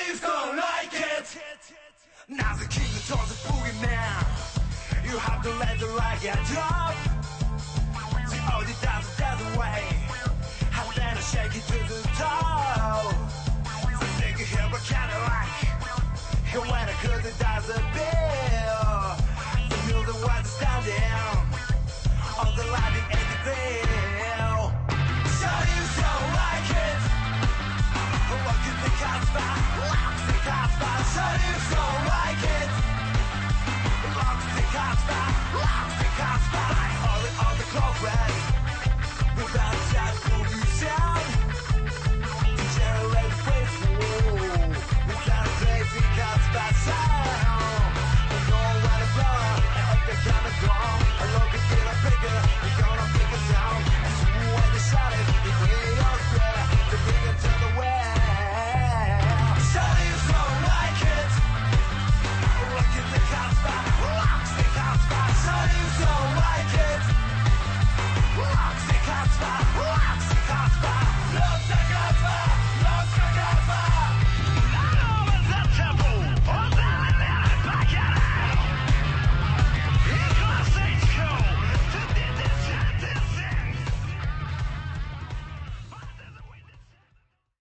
Please don't like it. Now the king towards the boogeyman. You have to let the light drop. The only doesn't way. Have then shake it to the top. The thing here but kinda like. He went a good